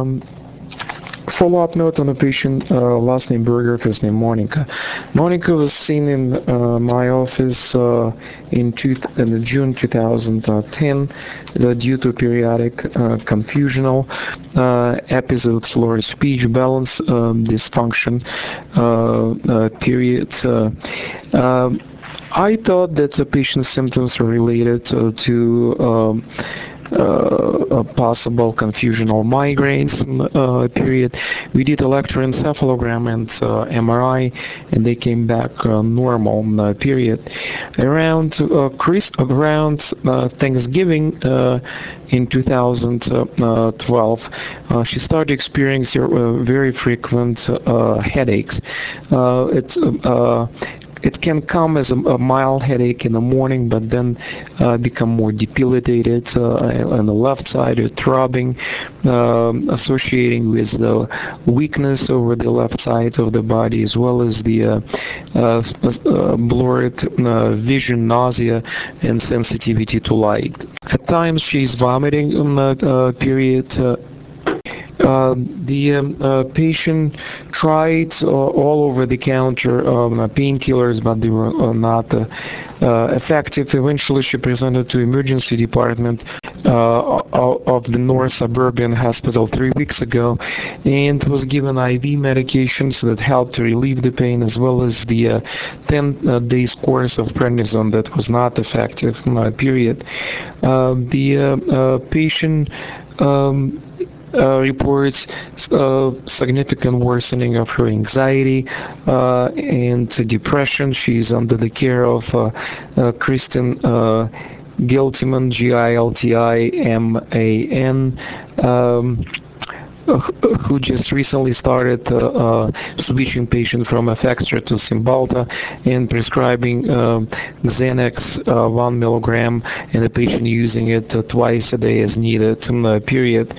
Follow-up note on a patient, last name Berger, first name Monica. Monica was seen in my office in June 2010 due to periodic confusional episodes, slurred speech, balance dysfunction periods. I thought that the patient's symptoms were related to a possible confusional migraines period. We did electroencephalogram and MRI, and they came back normal period. Around Thanksgiving in 2012, she started experiencing very frequent headaches. It can come as a mild headache in the morning, but then become more debilitated on the left side, or throbbing, associating with the weakness over the left side of the body, as well as the blurred vision, nausea, and sensitivity to light. At times, she's vomiting in the period. The patient tried all over-the-counter painkillers, but they were not effective. Eventually, she presented to emergency department of the North Suburban Hospital 3 weeks ago, and was given IV medications that helped to relieve the pain, as well as the 10 days course of prednisone that was not effective. Period. The patient reports significant worsening of her anxiety and depression. She's under the care of Kristen Giltiman, Giltiman, who just recently started switching patients from Effexor to Cymbalta and prescribing Xanax 1 milligram, and the patient using it twice a day as needed. Period.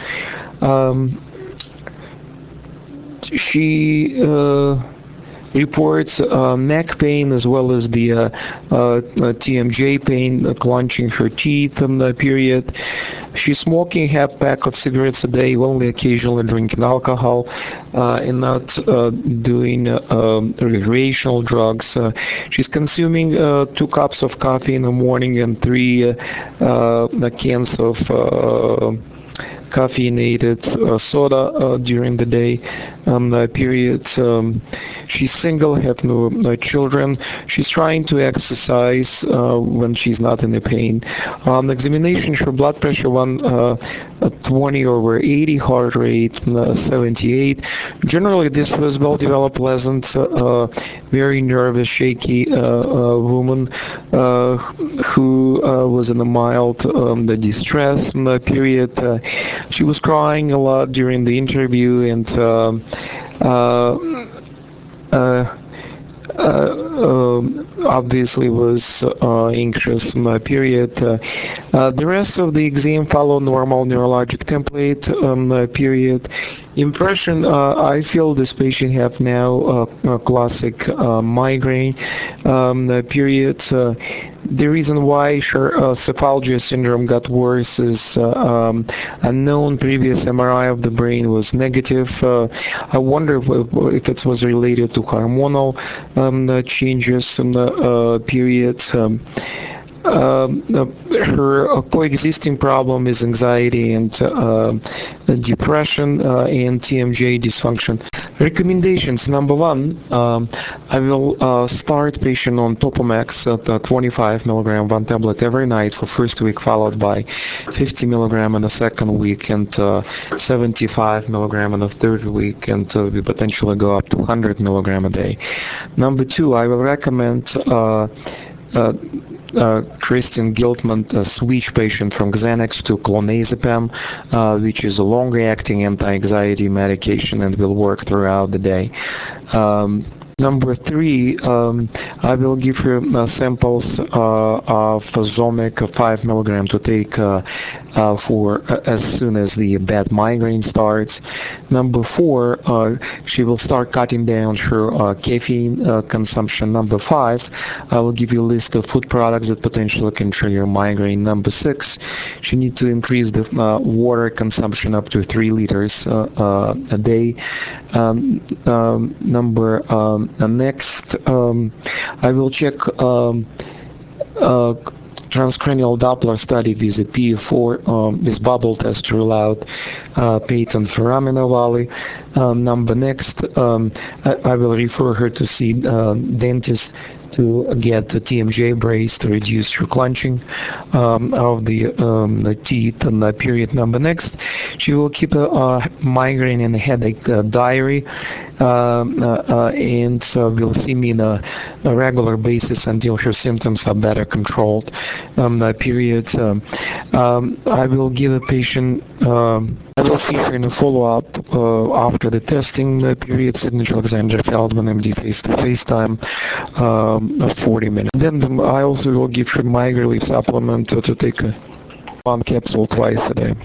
She reports neck pain, as well as the TMJ pain, clenching her teeth in the period. She's smoking half pack of cigarettes a day, only occasionally drinking alcohol, and not doing recreational drugs. She's consuming 2 cups of coffee in the morning and 3 cans of caffeinated soda during the day. Period. She's single, have no children. She's trying to exercise when she's not in the pain. On examination, her blood pressure 120 over 80, heart rate 78. Generally, this was well-developed, pleasant, very nervous, shaky woman who was in a mild distress. Period. She was crying a lot during the interview, and obviously was anxious. Period. The rest of the exam follow normal neurologic template. Period. Impression, I feel this patient have now a classic migraine. Period. The reason why her cephalgia syndrome got worse is unknown. Previous MRI of the brain was negative. I wonder if it was related to hormonal changes in the period. Her coexisting problem is anxiety and depression and TMJ dysfunction. Recommendations. Number 1, I will start patient on Topomax at 25 milligram, 1 tablet every night for first week, followed by 50 milligram in the second week, and 75 milligram in the third week, and we potentially go up to 100 milligram a day. Number 2, I will recommend Kristen Giltman switch patient from Xanax to clonazepam, which is a long-acting anti-anxiety medication and will work throughout the day. Number three, I will give her samples of Zomic 5 milligram to take for as soon as the bad migraine starts. Number four, she will start cutting down her caffeine consumption. Number five, I will give you a list of food products that potentially can trigger migraine. Number six, she needs to increase the water consumption up to 3 liters a day. Number next, I will check uh, transcranial Doppler study with a P4 with bubble test to rule out patent foraminal valley. Number next, I will refer her to see dentist to get the TMJ brace to reduce her clenching of the teeth. And the period number next, she will keep a migraine and headache diary, and will see me on a regular basis until her symptoms are better controlled. The period, I will give a patient. I will see her in a follow-up after the testing period, signature Alexander Feldman, MD, face-to-face time, 40 minutes. Then I also will give her migraine supplement to take one capsule twice a day.